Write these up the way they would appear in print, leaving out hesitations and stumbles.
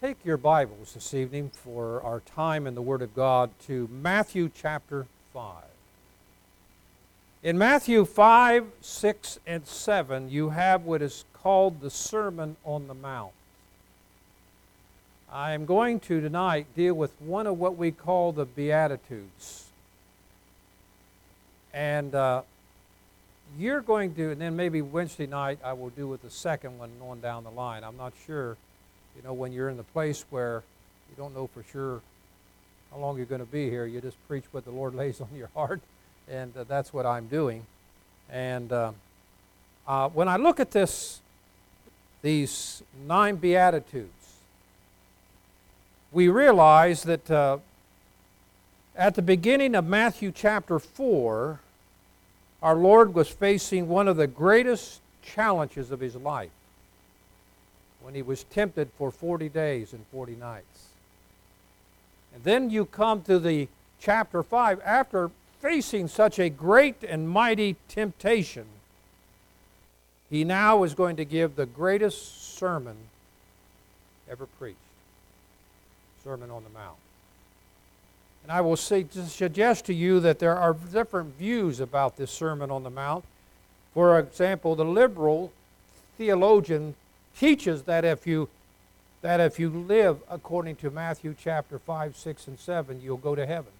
Take your Bibles this evening for our time in the Word of God to Matthew chapter 5. In Matthew 5, 6, and 7, you have what is called the Sermon on the Mount. I am going to tonight deal with one of what we call the Beatitudes. And you're going to, and then maybe Wednesday night I will do with the second one on down the line. I'm not sure. You know, when you're in the place where you don't know for sure how long you're going to be here, you just preach what the Lord lays on your heart, and that's what I'm doing. And when I look at these 9 Beatitudes, we realize that at the beginning of Matthew chapter 4, our Lord was facing one of the greatest challenges of His life, when He was tempted for 40 days and 40 nights. And then you come to the chapter 5, after facing such a great and mighty temptation, He now is going to give the greatest sermon ever preached, Sermon on the Mount. And I will suggest to you that there are different views about this Sermon on the Mount. For example, the liberal theologian teaches that if you live according to Matthew chapter 5, 6, and 7, you'll go to heaven.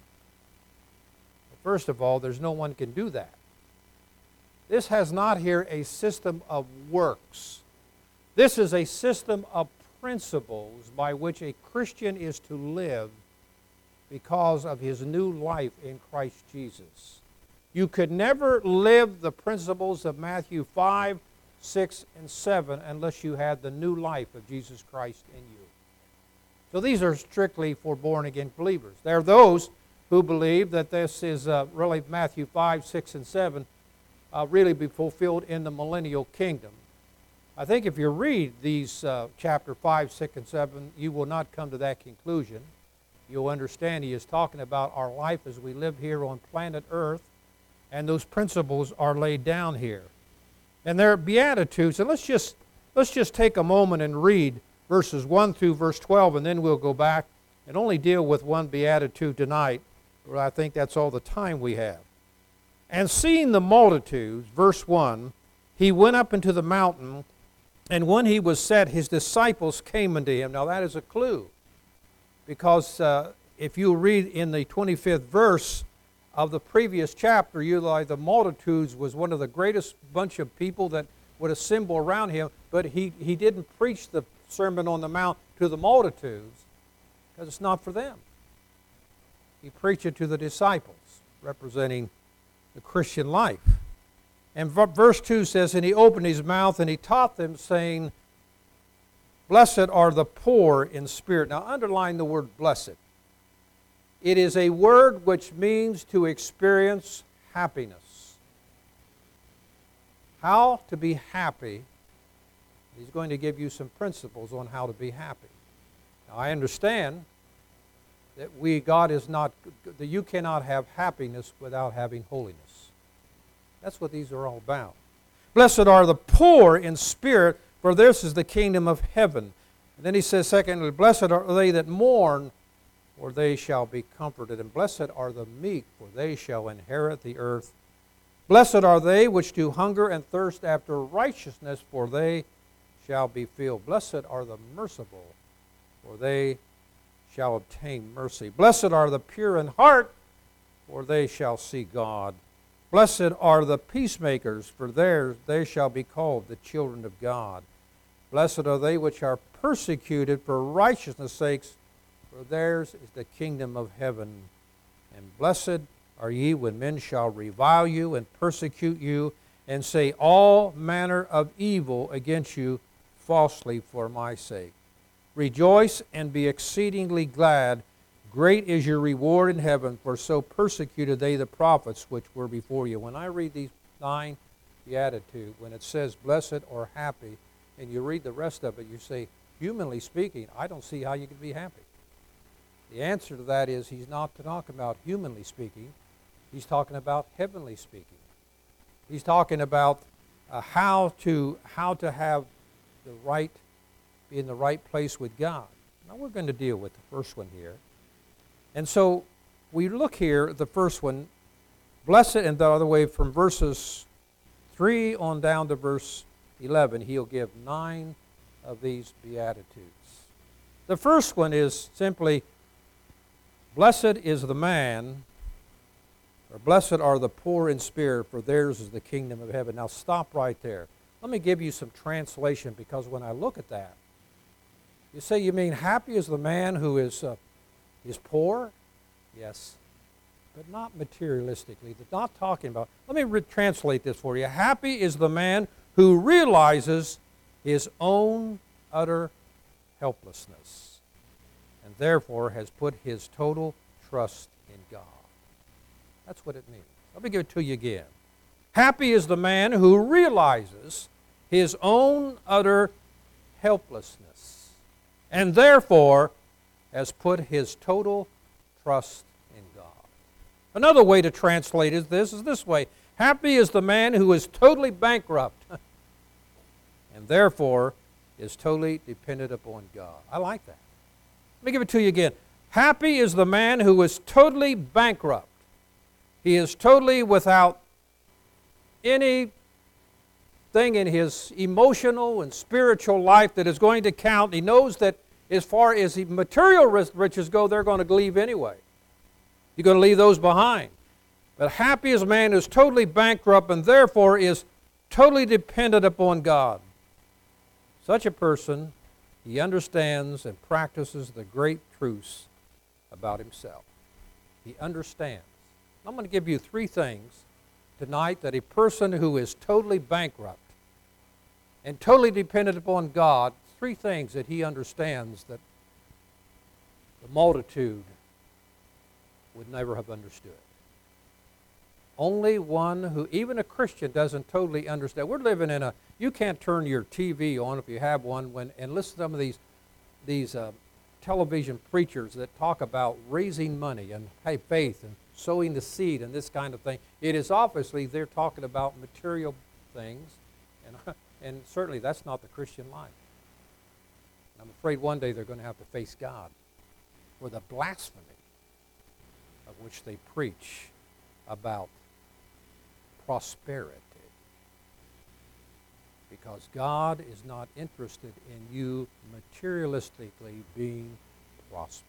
First of all, there's no one can do that. This has not here a system of works. This is a system of principles by which a Christian is to live because of his new life in Christ Jesus. You could never live the principles of Matthew 5, 6, and 7 unless you had the new life of Jesus Christ in you. So these are strictly for born-again believers. There are those who believe that this is really Matthew 5, 6, and 7 really be fulfilled in the millennial kingdom. I think if you read these chapter 5, 6, and 7, you will not come to that conclusion. You'll understand He is talking about our life as we live here on planet Earth, and those principles are laid down here. And there are Beatitudes, and let's just take a moment and read verses 1 through verse 12, and then we'll go back and only deal with one Beatitude tonight, but I think that's all the time we have. And seeing the multitudes, verse 1, He went up into the mountain, and when He was set, His disciples came unto Him. Now that is a clue, because if you read in the 25th verse of the previous chapter, you realize the multitudes was one of the greatest bunch of people that would assemble around Him, but he didn't preach the Sermon on the Mount to the multitudes because it's not for them. He preached it to the disciples, representing the Christian life. And verse 2 says, And He opened His mouth and He taught them, saying, Blessed are the poor in spirit. Now underline the word blessed. It is a word which means to experience happiness. How to be happy. He's going to give you some principles on how to be happy. Now I understand that that you cannot have happiness without having holiness. That's what these are all about. Blessed are the poor in spirit, for theirs is the kingdom of heaven. And then he says, secondly, Blessed are they that mourn, for they shall be comforted. And blessed are the meek, for they shall inherit the earth. Blessed are they which do hunger and thirst after righteousness, for they shall be filled. Blessed are the merciful, for they shall obtain mercy. Blessed are the pure in heart, for they shall see God. Blessed are the peacemakers, for they shall be called the children of God. Blessed are they which are persecuted for righteousness' sakes, for theirs is the kingdom of heaven. And blessed are ye when men shall revile you and persecute you, and say all manner of evil against you falsely for my sake. Rejoice and be exceedingly glad. Great is your reward in heaven, for so persecuted they the prophets which were before you. When I read these 9 Beatitudes, when it says blessed or happy, and you read the rest of it, you say, humanly speaking, I don't see how you can be happy. The answer to that is He's not talking about humanly speaking. He's talking about heavenly speaking. He's talking about how to have be in the right place with God. Now we're going to deal with the first one here. And so we look here at the first one, blessed, and the other way from verses 3 on down to verse 11, he'll give 9 of these Beatitudes. The first one is simply, blessed is the man, or blessed are the poor in spirit, for theirs is the kingdom of heaven. Now stop right there. Let me give you some translation, because when I look at that, you say, you mean happy is the man who is poor? Yes, but not materialistically. Not talking about, let me translate this for you. Happy is the man who realizes his own utter helplessness and therefore has put his total trust in God. That's what it means. Let me give it to you again. Happy is the man who realizes his own utter helplessness and therefore has put his total trust in God. Another way to translate is this way. Happy is the man who is totally bankrupt and therefore is totally dependent upon God. I like that. Let me give it to you again. Happy is the man who is totally bankrupt. He is totally without anything in his emotional and spiritual life that is going to count. He knows that as far as the material riches go, they're going to leave anyway. You're going to leave those behind. But happy is a man who is totally bankrupt and therefore is totally dependent upon God. Such a person, he understands and practices the great truths about himself. He understands. I'm going to give you 3 things tonight that a person who is totally bankrupt and totally dependent upon God, 3 things that he understands that the multitude would never have understood. Only one who, even a Christian, doesn't totally understand. We're living in a, you can't turn your TV on if you have one and listen to some of these television preachers that talk about raising money and faith and sowing the seed and this kind of thing. It is obviously they're talking about material things, and certainly that's not the Christian life. I'm afraid one day they're going to have to face God for the blasphemy of which they preach about prosperity. Because God is not interested in you materialistically being prosperous.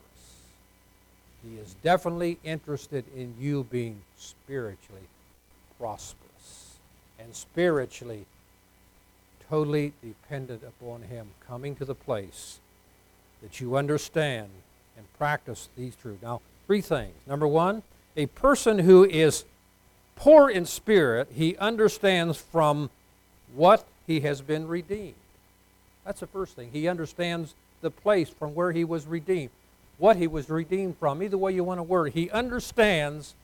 He is definitely interested in you being spiritually prosperous and spiritually totally dependent upon Him, coming to the place that you understand and practice these truths. Now, 3 things. Number 1, a person who is poor in spirit, he understands from what he has been redeemed. That's the first thing. He understands the place from where he was redeemed, what he was redeemed from. Either way you want to word it. He understands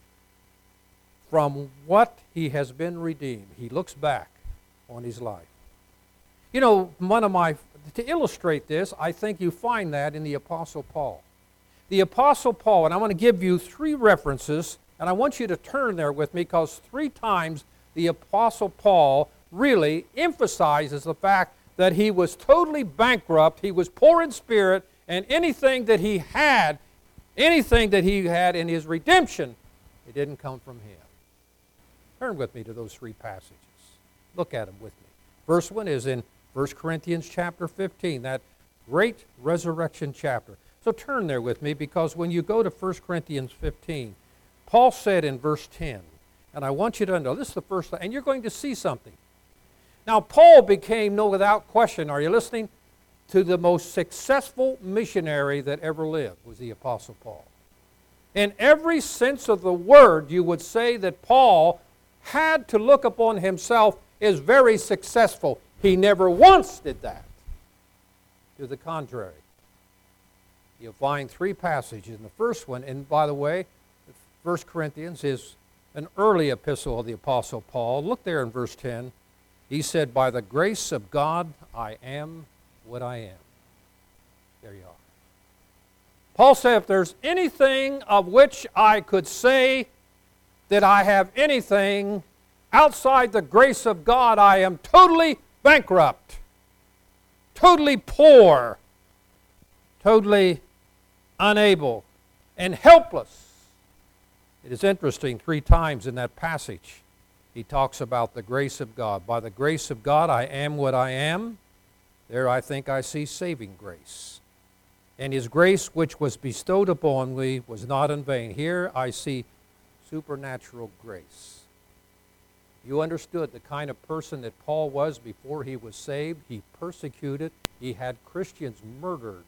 from what he has been redeemed. He looks back on his life. You know, to illustrate this, I think you find that in the Apostle Paul. The Apostle Paul, and I want to give you 3 references, and I want you to turn there with me because 3 times the Apostle Paul really emphasizes the fact that he was totally bankrupt, he was poor in spirit, and anything that he had in his redemption, it didn't come from him. Turn with me to those 3 passages. Look at them with me. First one is in 1 Corinthians chapter 15, that great resurrection chapter. So turn there with me, because when you go to 1 Corinthians 15, Paul said in verse 10, and I want you to know, this is the first thing, and you're going to see something. Now, Paul became, no without question, are you listening, to the most successful missionary that ever lived, was the Apostle Paul. In every sense of the word, you would say that Paul had to look upon himself as very successful. He never once did that. To the contrary. You'll find 3 passages. In the first one, and by the way, 1 Corinthians is an early epistle of the Apostle Paul. Look there in verse 10. He said, by the grace of God, I am what I am. There you are. Paul said, if there's anything of which I could say that I have anything outside the grace of God, I am totally bankrupt, totally poor, totally unable and helpless. It is interesting, 3 times in that passage, he talks about the grace of God. By the grace of God, I am what I am. There I think I see saving grace. And His grace which was bestowed upon me was not in vain. Here I see supernatural grace. You understood the kind of person that Paul was before he was saved. He persecuted. He had Christians murdered.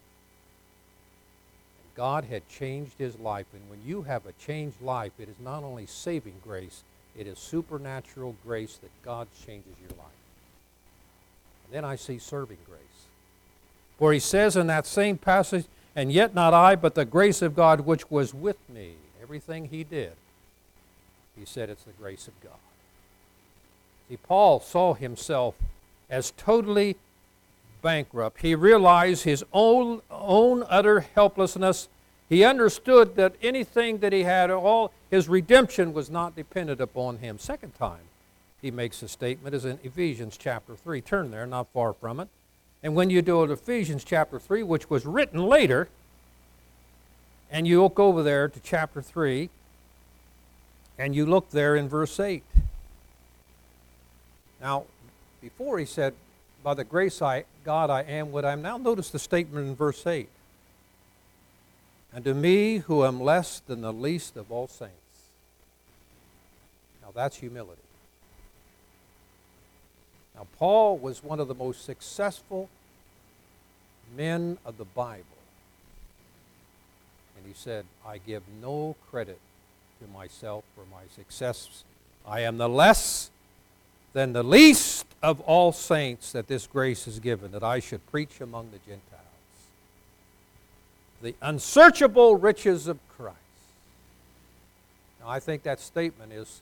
God had changed his life. And when you have a changed life, it is not only saving grace, it is supernatural grace that God changes your life. And then I see serving grace. For he says in that same passage, and yet not I, but the grace of God which was with me. Everything he did, he said it's the grace of God. See, Paul saw himself as totally bankrupt. He realized his own utter helplessness. He understood that anything that he had, all his redemption was not dependent upon him. Second time he makes a statement is in Ephesians chapter 3. Turn there, not far from it. And when you do it, Ephesians chapter 3, which was written later, and you look over there to chapter 3, and you look there in verse 8. Now, before he said, by the grace of God I am what I am. Now notice the statement in verse 8. And to me who am less than the least of all saints. Now that's humility. Now Paul was one of the most successful men of the Bible. And he said, I give no credit to myself for my success. I am the less than the least of all saints that this grace is given, that I should preach among the Gentiles the unsearchable riches of Christ. Now I think that statement is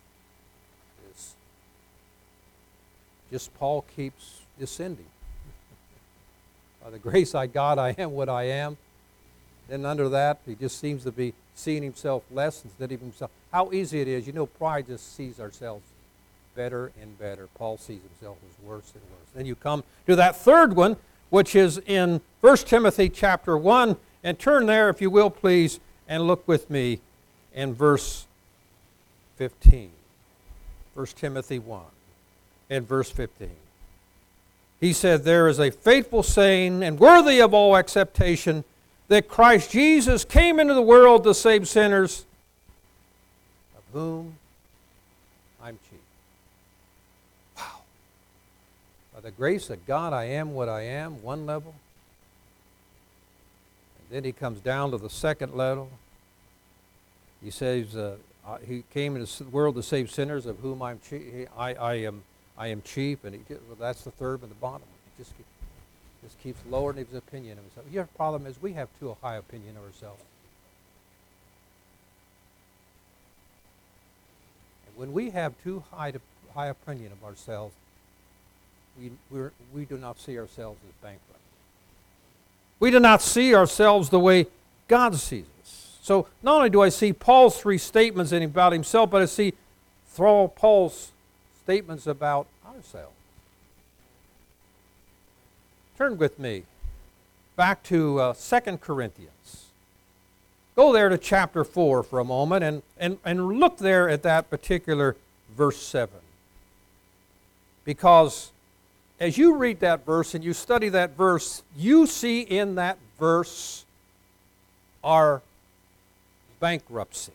just Paul keeps descending. By the grace of God I am what I am. Then under that he just seems to be seeing himself less instead of himself. How easy it is. You know, pride just sees ourselves better and better. Paul sees himself as worse and worse. Then you come to that third one, which is in 1 Timothy chapter 1. And turn there, if you will, please, and look with me in verse 15. 1 Timothy 1 and verse 15. He said, there is a faithful saying and worthy of all acceptation that Christ Jesus came into the world to save sinners, of whom I'm chief. Wow. By the grace of God, I am what I am, one level. And then he comes down to the second level. He says, he came into the world to save sinners, of whom I'm chief. I am chief, and that's the third and the bottom. He just keeps lowering his opinion of himself. Your problem is we have too high opinion of ourselves. And when we have too high opinion of ourselves, we do not see ourselves as bankrupt. We do not see ourselves the way God sees us. So not only do I see Paul's 3 statements about himself, but I see Paul's statements about ourselves. Turn with me back to 2 Corinthians. Go there to chapter 4 for a moment and look there at that particular verse 7. Because as you read that verse and you study that verse, you see in that verse our bankruptcy.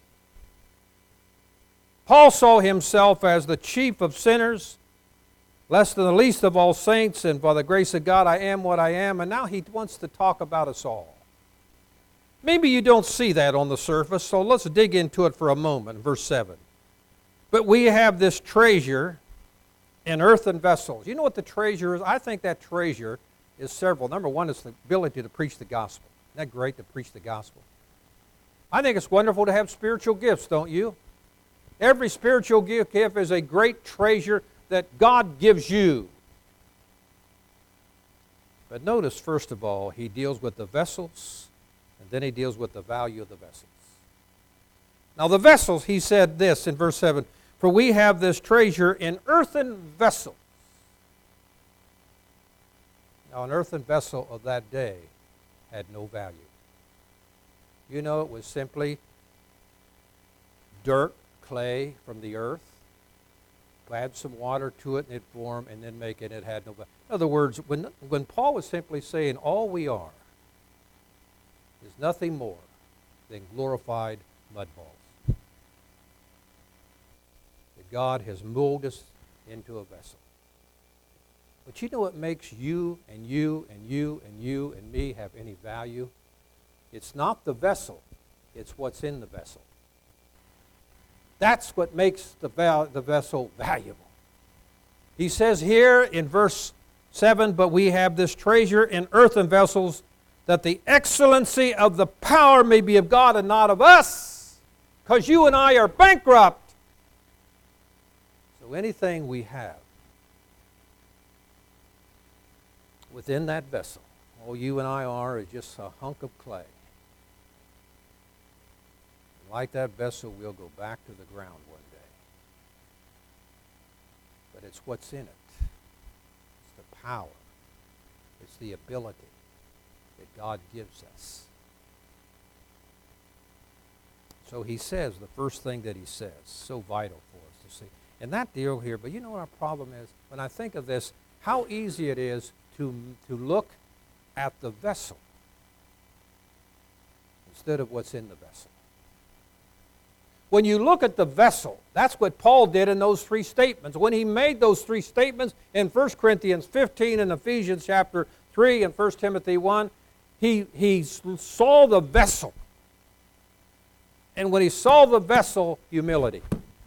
Paul saw himself as the chief of sinners, less than the least of all saints, and by the grace of God I am what I am, and now he wants to talk about us all. Maybe you don't see that on the surface, so let's dig into it for a moment, verse 7. But we have this treasure in earthen vessels. You know what the treasure is? I think that treasure is several. Number one is the ability to preach the gospel. Isn't that great to preach the gospel? I think it's wonderful to have spiritual gifts, don't you? Every spiritual gift is a great treasure that God gives you. But notice, first of all, he deals with the vessels, and then he deals with the value of the vessels. Now the vessels, he said this in verse 7, for we have this treasure in earthen vessels. Now an earthen vessel of that day had no value. You know, it was simply dirt, clay from the earth. Add some water to it and it formed, and then make it. It had no value. In other words, when Paul was simply saying all we are is nothing more than glorified mud balls. That God has molded us into a vessel. But you know what makes you and you and you and you and me have any value? It's not the vessel, it's what's in the vessel. That's what makes the vessel valuable. He says here in verse 7, but we have this treasure in earthen vessels, that the excellency of the power may be of God and not of us, because you and I are bankrupt. So anything we have within that vessel, all you and I are is just a hunk of clay. Like that vessel, we'll go back to the ground one day. But it's what's in it. It's the power. It's the ability that God gives us. So he says, the first thing that he says, so vital for us to see. And that deal here, but you know what our problem is? When I think of this, how easy it is to look at the vessel instead of what's in the vessel. When you look at the vessel, that's what Paul did in those three statements. When he made those three statements in 1 Corinthians 15 and Ephesians chapter 3 and 1 Timothy 1, he saw the vessel. And when he saw the vessel, humility.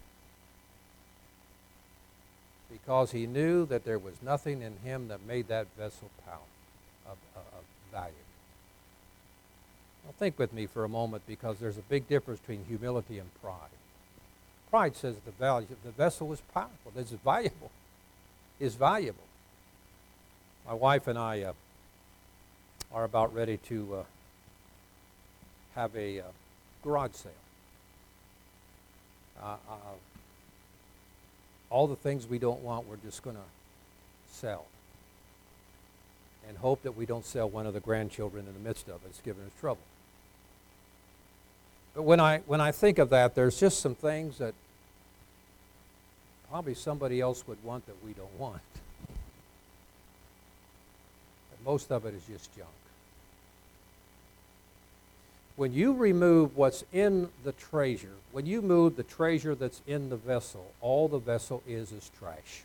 Because he knew that there was nothing in him that made that vessel of value. Now think with me for a moment, because there's a big difference between humility and pride. Pride says the vessel is powerful, it's valuable. Is valuable. My wife and I are about ready to have a garage sale. All the things we don't want, we're just going to sell. And hope that we don't sell one of the grandchildren in the midst of it. It's giving us trouble. But when I think of that, there's just some things that probably somebody else would want that we don't want. But most of it is just junk. When you remove what's in the treasure, when you move the treasure that's in the vessel, all the vessel is trash.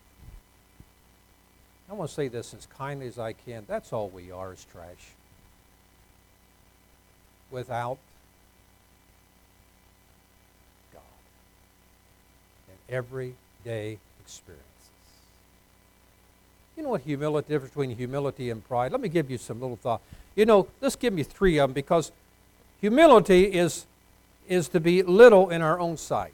I want to say this as kindly as I can. That's all we are, is trash. Without God and everyday experiences. You know what the difference between humility and pride? Let me give you some little thought. You know, let's give me three of them, because humility is to be little in our own sight.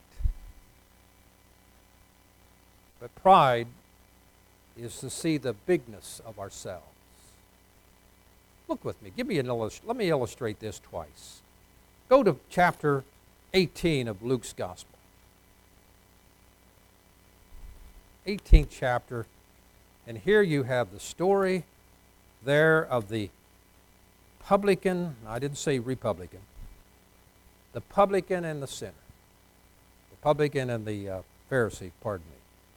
But pride is to see the bigness of ourselves. Look with me. Let me illustrate this twice. Go to chapter 18 of Luke's Gospel. 18th chapter. And here you have the story there of the publican. I didn't say Republican. The publican and the sinner. The publican and the Pharisee, pardon me.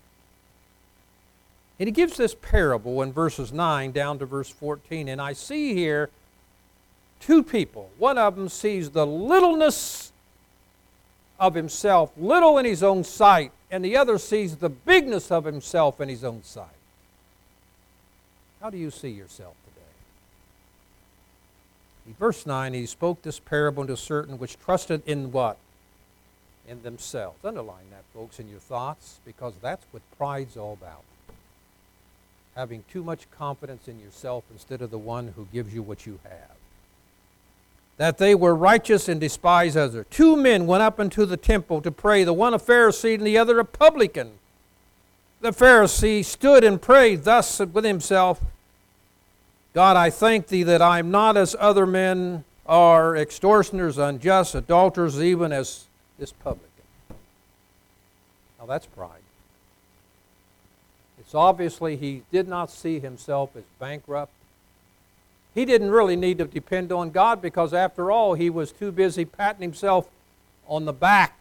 And he gives this parable in verses 9 down to verse 14. And I see here two people. One of them sees the littleness of himself, little in his own sight, and the other sees the bigness of himself in his own sight. How do you see yourself today? In verse 9, he spoke this parable to certain which trusted in what? In themselves. Underline that, folks, in your thoughts, because that's what pride's all about. Having too much confidence in yourself instead of the one who gives you what you have. That they were righteous and despised others. Two men went up into the temple to pray, the one a Pharisee and the other a publican. The Pharisee stood and prayed thus with himself, God, I thank thee that I am not as other men are, extortioners, unjust, adulterers, even as this publican. Now that's pride. It's obviously he did not see himself as bankrupt. He didn't really need to depend on God because, after all, he was too busy patting himself on the back.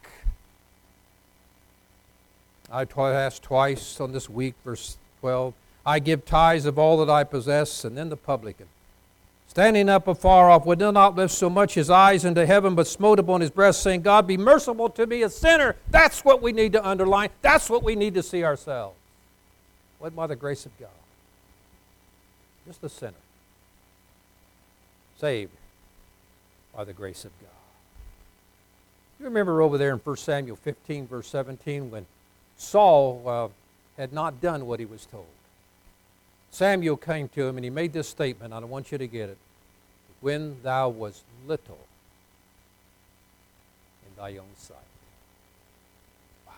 I asked twice on this week, verse 12, I give tithes of all that I possess, and then the publican, standing up afar off, would not lift so much his eyes into heaven, but smote upon his breast, saying, God, be merciful to me, a sinner. That's what we need to underline. That's what we need to see ourselves. What by the grace of God? Just a sinner. Saved by the grace of God. You remember over there in 1 Samuel 15, verse 17, when Saul had not done what he was told. Samuel came to him and he made this statement, and I want you to get it. When thou wast little in thy own sight. Wow.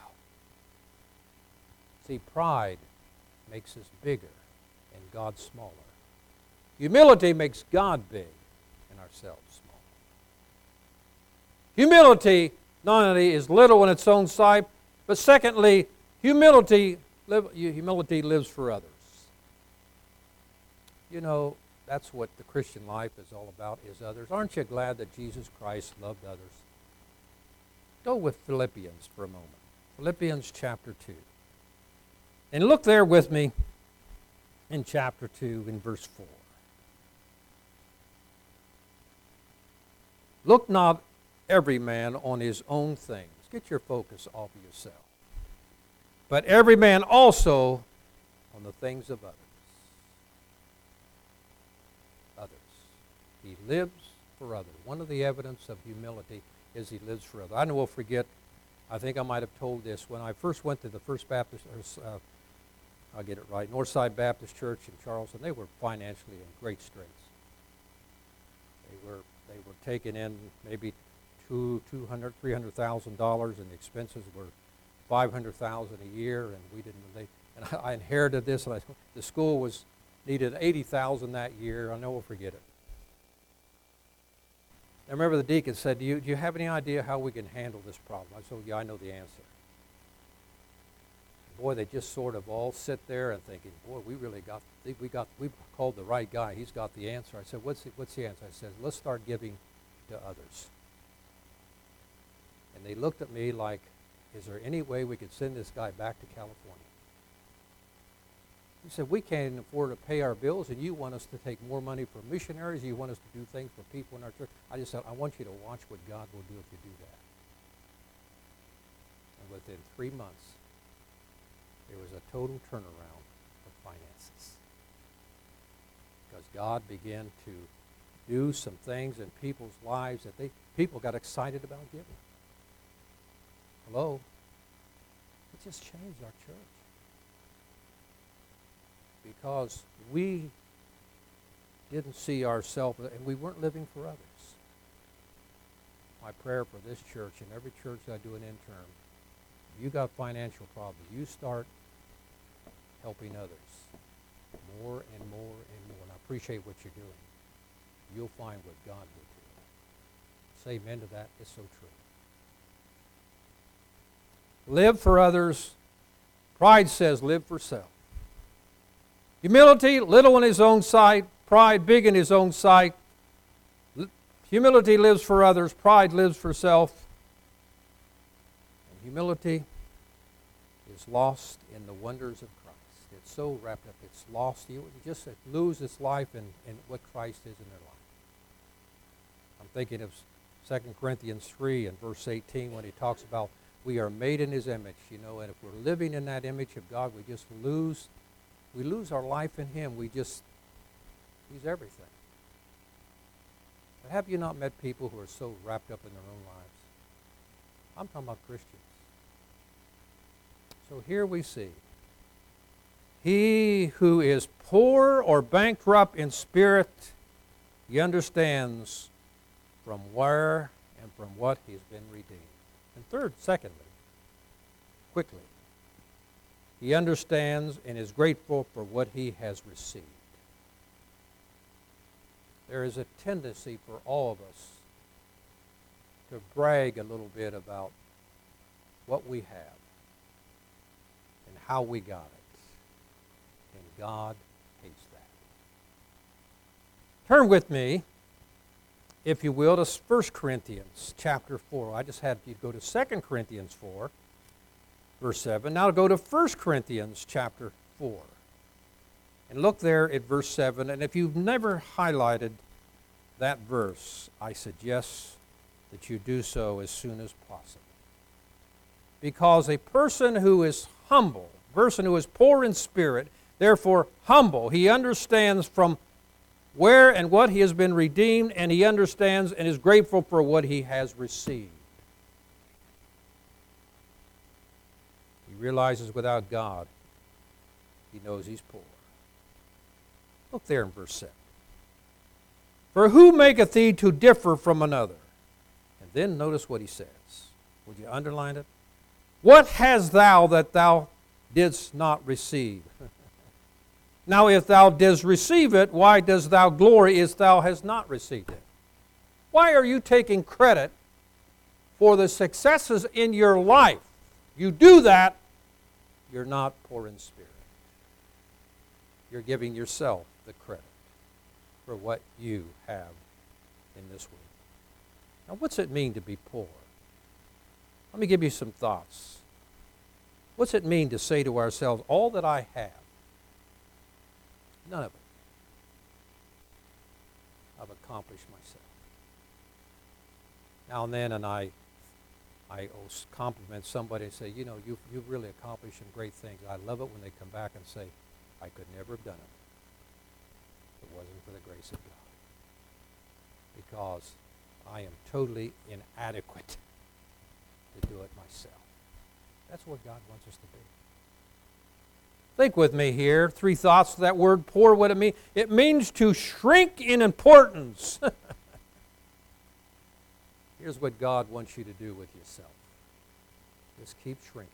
See, pride makes us bigger and God smaller. Humility makes God big and ourselves small. Humility not only is little in its own sight, but secondly, humility lives for others. You know, that's what the Christian life is all about, is others. Aren't you glad that Jesus Christ loved others? Go with Philippians for a moment. Philippians chapter 2. And look there with me in chapter 2 in verse 4. Look not every man on his own things. Get your focus off of yourself. But every man also on the things of others. Others. He lives for others. One of the evidence of humility is he lives for others. I never will forget, I think I might have told this, when I first went to the First Baptist, I'll get it right, Northside Baptist Church in Charleston. They were financially in great straits. They were taking in maybe $200,000, $300,000, and the expenses were $500,000 a year, and we didn't. And I inherited this, and the school needed $80,000 that year. I'll never forget it. I remember the deacon said, do you have any idea how we can handle this problem? I said, yeah, I know the answer. Boy, they just sort of all sit there and thinking, boy, we called the right guy. He's got the answer. I said, what's the answer? I said, let's start giving to others. And they looked at me like, is there any way we could send this guy back to California? He said, we can't afford to pay our bills, and you want us to take more money from missionaries, you want us to do things for people in our church. I just said, I want you to watch what God will do if you do that. And within 3 months, there was a total turnaround of finances. Because God began to do some things in people's lives that people got excited about giving. Hello? It just changed our church. Because we didn't see ourselves, and we weren't living for others. My prayer for this church and every church I do an intern, if you got financial problems, you start helping others more and more and more. And I appreciate what you're doing. You'll find what God will do. Say amen to that. It's so true. Live for others. Pride says live for self. Humility, little in his own sight. Pride, big in his own sight. Humility lives for others. Pride lives for self. And humility is lost in the wonders of Christ. It's so wrapped up. It's lost. You just lose its life in what Christ is in their life. I'm thinking of 2 Corinthians 3 and verse 18 when he talks about we are made in his image, and if we're living in that image of God, we just lose our life in him. He's everything. But have you not met people who are so wrapped up in their own lives? I'm talking about Christians. So here we see, he who is poor or bankrupt in spirit, he understands from where and from what he's been redeemed. And secondly, quickly, he understands and is grateful for what he has received. There is a tendency for all of us to brag a little bit about what we have and how we got it. And God hates that. Turn with me, if you will, to 1 Corinthians chapter 4. I just had you go to 2 Corinthians 4, verse 7. Now go to 1 Corinthians chapter 4. And look there at verse 7. And if you've never highlighted that verse, I suggest that you do so as soon as possible. Because a person who is humble, a person who is poor in spirit, therefore humble, he understands from where and what he has been redeemed, and he understands and is grateful for what he has received. He realizes without God, he knows he's poor. Look there in verse 7. For who maketh thee to differ from another? And then notice what he says. Would you underline it? What hast thou that thou didst not receive? Now if thou didst receive it, why dost thou glory as thou hast not received it? Why are you taking credit for the successes in your life? You do that, you're not poor in spirit. You're giving yourself the credit for what you have in this world. Now what's it mean to be poor? Let me give you some thoughts. What's it mean to say to ourselves, all that I have, none of it I've accomplished myself. Now and then, and I compliment somebody and say, you know, you've really accomplished some great things. I love it when they come back and say, I could never have done it if it wasn't for the grace of God. Because I am totally inadequate to do it myself. That's what God wants us to be. Think with me here. 3 thoughts to that word poor. What it means? It means to shrink in importance. Here's what God wants you to do with yourself. Just keep shrinking.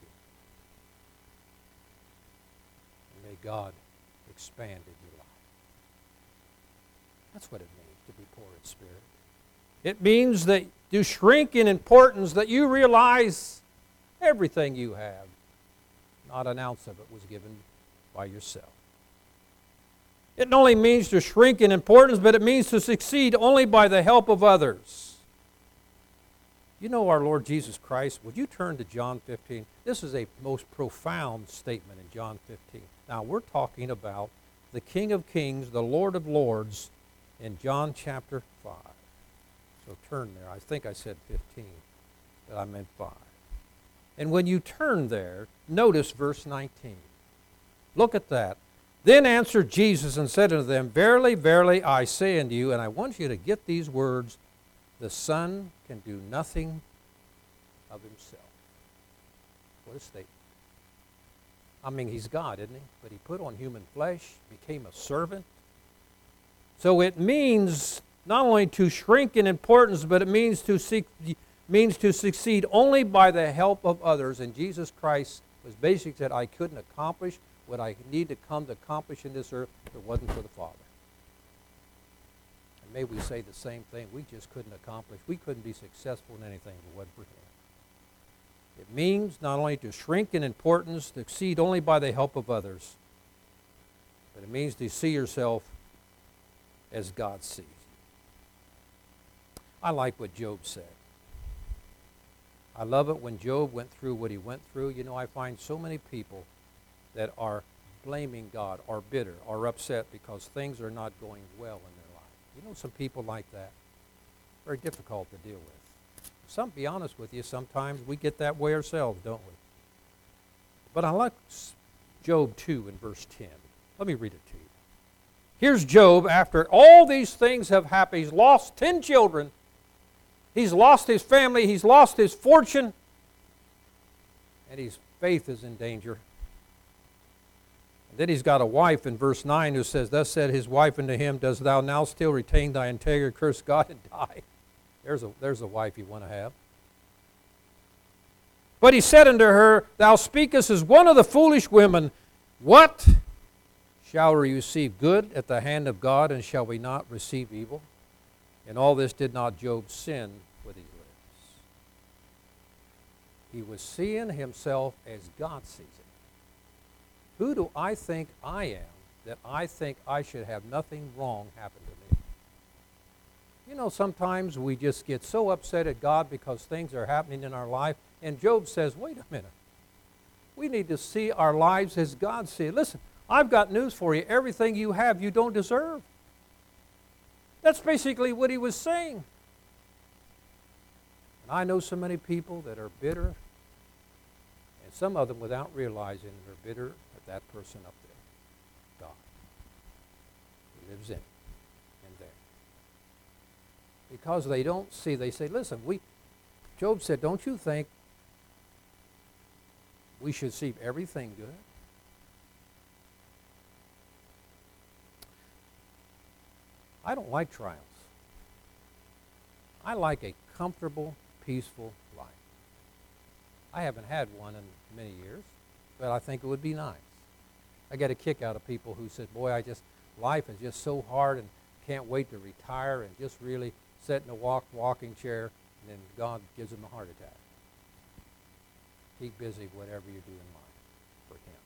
And may God expand in your life. That's what it means to be poor in spirit. It means that you shrink in importance, that you realize everything you have, not an ounce of it was given by yourself. It not only means to shrink in importance, but it means to succeed only by the help of others. You know our Lord Jesus Christ. Would you turn to John 15? This is a most profound statement in John 15. Now we're talking about the King of Kings, the Lord of Lords, in John chapter 5. So turn there. I think I said 15, but I meant 5. And when you turn there, notice verse 19. Look at that. Then answered Jesus and said unto them, Verily, verily, I say unto you, and I want you to get these words, the Son can do nothing of himself. What a statement. I mean, he's God, isn't he? But he put on human flesh, became a servant. So it means not only to shrink in importance, but it means to succeed only by the help of others. And Jesus Christ was basically said, I couldn't accomplish what I need to come to accomplish in this earth if it wasn't for the Father. And may we say the same thing. We just couldn't accomplish. We couldn't be successful in anything if it wasn't for him. It means not only to shrink in importance, to succeed only by the help of others, but it means to see yourself as God sees you. I like what Job said. I love it when Job went through what he went through. You know, I find so many people that are blaming God, are bitter, are upset because things are not going well in their life. You know some people like that. Very difficult to deal with. Be honest with you, sometimes we get that way ourselves, don't we? But I like Job 2 in verse 10. Let me read it to you. Here's Job after all these things have happened. He's lost 10 children. He's lost his family. He's lost his fortune. And his faith is in danger. And then he's got a wife in verse 9 who says, Thus said his wife unto him, Dost thou now still retain thy integrity, curse God, and die? There's a wife you want to have. But he said unto her, Thou speakest as one of the foolish women. What? Shall we receive good at the hand of God, and shall we not receive evil? In all this did not Job sin with his lips. He was seeing himself as God sees him. Who do I think I am that I think I should have nothing wrong happen to me? You know, sometimes we just get so upset at God because things are happening in our life. And Job says, wait a minute. We need to see our lives as God sees it. Listen, I've got news for you. Everything you have, you don't deserve. That's basically what he was saying. And I know so many people that are bitter, and some of them without realizing they're bitter at that person up there, God, who lives in and there. Because they don't see, they say, listen, Job said, don't you think we should see everything good? I don't like trials. I like a comfortable, peaceful life. I haven't had one in many years, but I think it would be nice. I get a kick out of people who said, boy, life is just so hard and can't wait to retire and just really sit in a walking chair, and then God gives them a heart attack. Keep busy whatever you do in life for Him.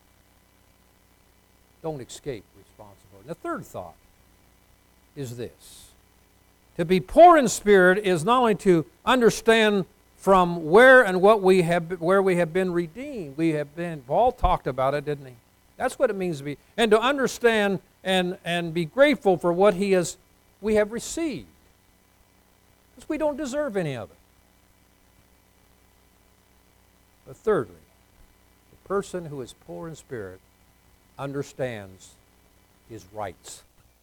Don't escape responsibility. And the third thought is this. To be poor in spirit is not only to understand from where we have been redeemed. Paul talked about it, didn't he? That's what it means to be. And to understand and be grateful for what we have received. Because we don't deserve any of it. But thirdly, the person who is poor in spirit understands his rights.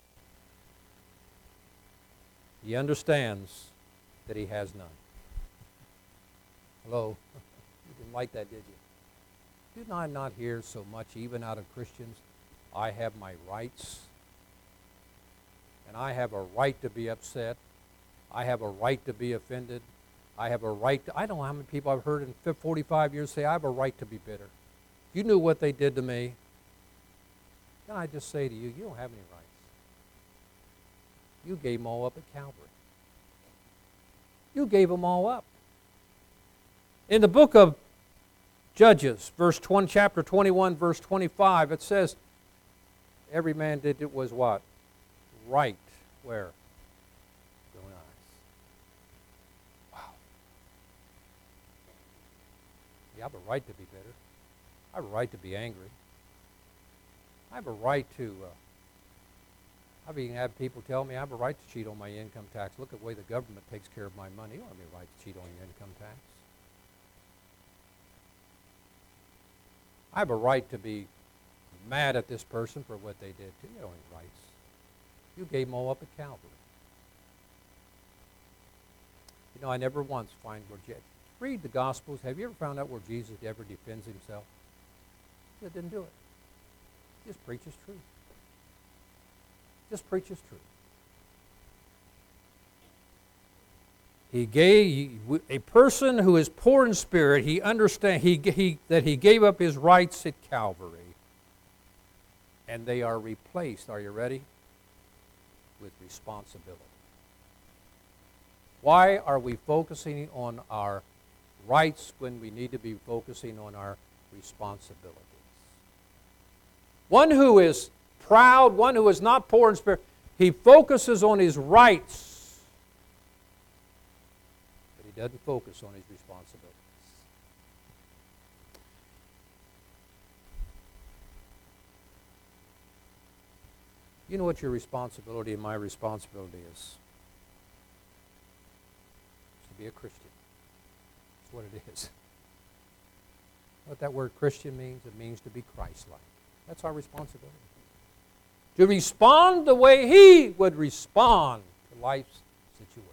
He understands that he has none. Hello? You didn't like that, did you? Did I not hear so much, even out of Christians, I have my rights, and I have a right to be upset. I have a right to be offended. I have a right to, I don't know how many people I've heard in 45 years say, I have a right to be bitter. You knew what they did to me. Can I just say to you, you don't have any rights. You gave them all up at Calvary. You gave them all up. In the book of Judges, chapter 21, verse 25, it says, every man did it was what? Right. Where? His own eyes. Wow. Yeah, I have a right to be bitter. I have a right to be angry. I have a right to... I've even had people tell me I have a right to cheat on my income tax. Look at the way the government takes care of my money. You don't have any right to cheat on your income tax. I have a right to be mad at this person for what they did to you. You don't have any rights. You gave them all up at Calvary. You know, I never once find where read the Gospels. Have you ever found out where Jesus ever defends himself? He didn't do it. He just preaches truth. Just preaches truth. A person who is poor in spirit, he understands that he gave up his rights at Calvary, and they are replaced. Are you ready? With responsibility. Why are we focusing on our rights when we need to be focusing on our responsibilities? One who is proud, one who is not poor in spirit, he focuses on his rights, but he doesn't focus on his responsibilities. You know what your responsibility and my responsibility is? It's to be a Christian. That's what it is. What that word Christian means? It means to be Christ-like. That's our responsibility. To respond the way he would respond to life's situation.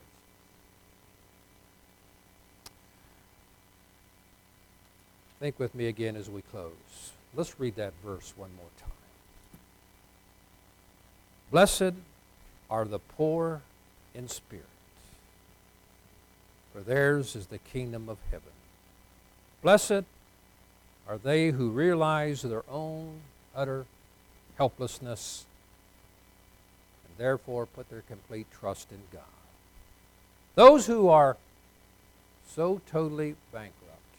Think with me again as we close. Let's read that verse one more time. Blessed are the poor in spirit, for theirs is the kingdom of heaven. Blessed are they who realize their own utter helplessness and therefore put their complete trust in God. Those who are so totally bankrupt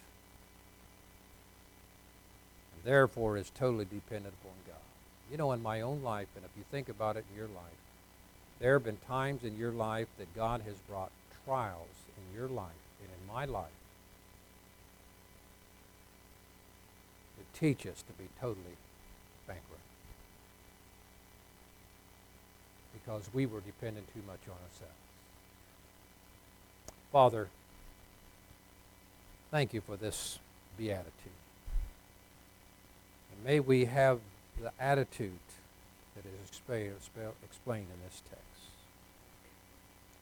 and therefore is totally dependent upon God. You know, in my own life, and if you think about it in your life, There have been times in your life that God has brought trials in your life and in my life to teach us to be totally bankrupt. Because we were dependent too much on ourselves. Father, thank you for this beatitude. And may we have the attitude that is explained in this text.